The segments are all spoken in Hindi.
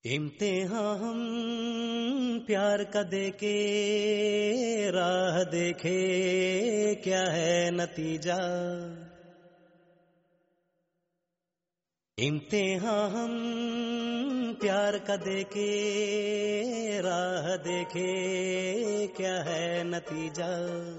इम्तिहान हम प्यार का देके राह देखे क्या है नतीजा। इम्तिहान हम प्यार का देके राह देखे क्या है नतीजा।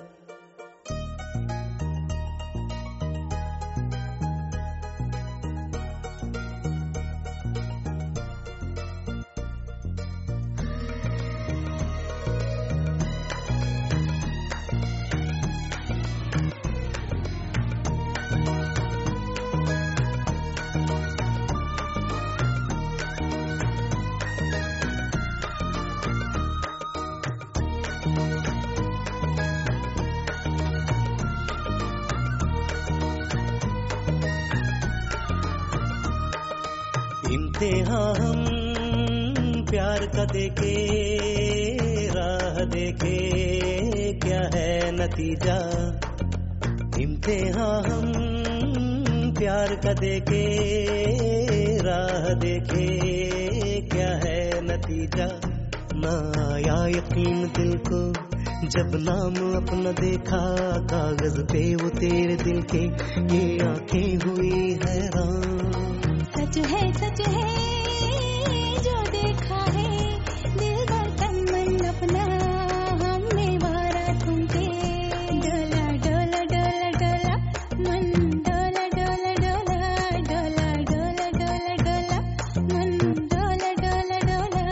इम्तिहान हम प्यार का देके राह देखे क्या है नतीजा। इम्तिहान हम प्यार का देके राह देखे क्या है नतीजा। ना आया यकीन दिल को जब नाम अपना देखा, कागज पे वो तेरे दिल के ये आंखें हुई हैरान। सच है जो देखा है दिल बर्तन मन अपना हमें वारा तुमके। डोला डोला डोला डोला मन डोला डोला डोला डोला डोला डोला डोला मन डोला डोला डोला।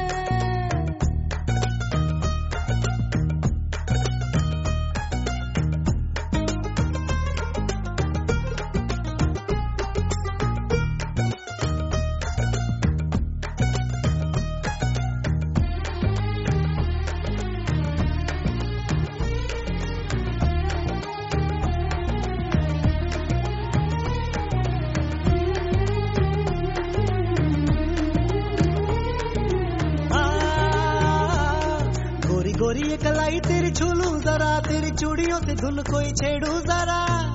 गोरी ये कलाई तेरी छूलू जरा, तेरी चूड़ियों से धुन कोई छेड़ू जरा।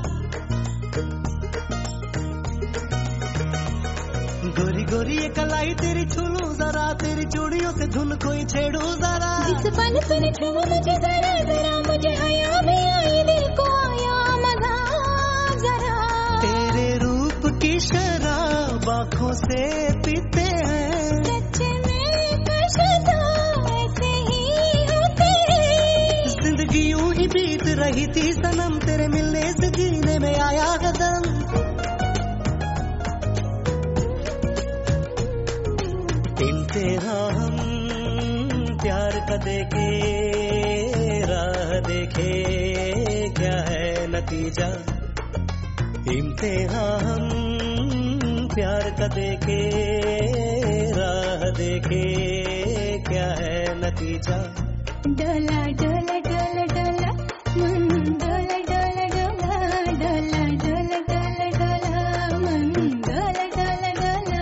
गोरी गोरी ये कलाई तेरी छूलू जरा, तेरी चूड़ियों से धुन कोई छेड़ू जरा। जिस पल तूने छुआ मुझे जरा जरा, मुझे हया भी आई दिल को आया मजा जरा। तेरे रूप की शराब आँखों से पीते हैं, सच में कशदा ऐसे ही होते हैं। जिंदगी यूं ही बीत रही थी सनम, तेरे मिलने से जीने में आया कदम। इम्तिहान हम प्यार का देखे राह देखे क्या है नतीजा। इम्तिहान हम प्यार का देखे राह देखे क्या है नतीजा। डोला डोला डोला डोला मन डोला डोला डोला डोला डोला डोला डोला मन डोला डोला डोला।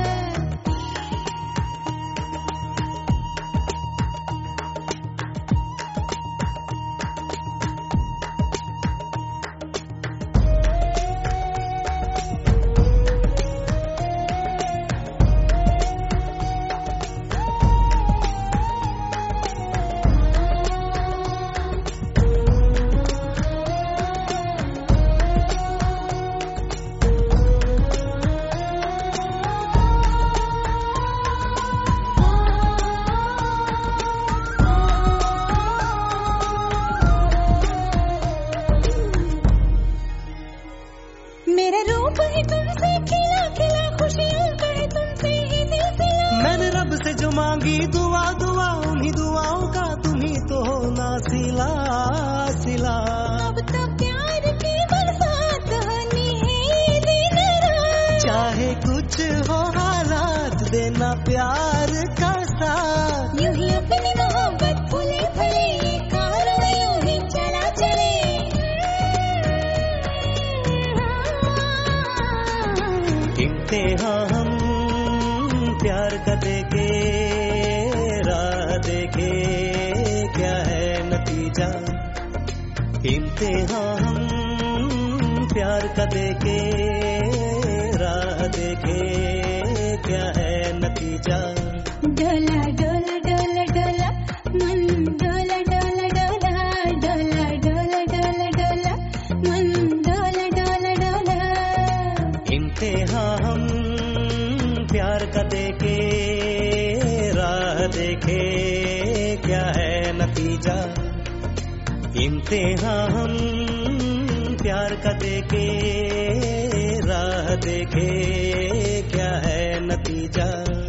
मेरा रूप है तुमसे खिला खिला, खुशियाँ कहे तुमसे ही दिल सिला। मैंने रब से जो मांगी दुआ दुआ, उन्हीं दुआओं का तुम्ही तो हो ना सिला सिला। अब तो प्यार की बरसात होनी है दिन रात, चाहे कुछ हो हालात देना प्यार का साथ। यूं ही अपनी मोहब्बत फूले फले ये कारवां यूं ही चला चले। इम्तिहान हम प्यार का देखे राह देखे क्या है नतीजा। इम्तिहान हम प्यार का देखे राह देखे क्या है नतीजा। का देखे राह देखे क्या है नतीजा। इम्तिहान हम प्यार का देखे राह देखे क्या है नतीजा।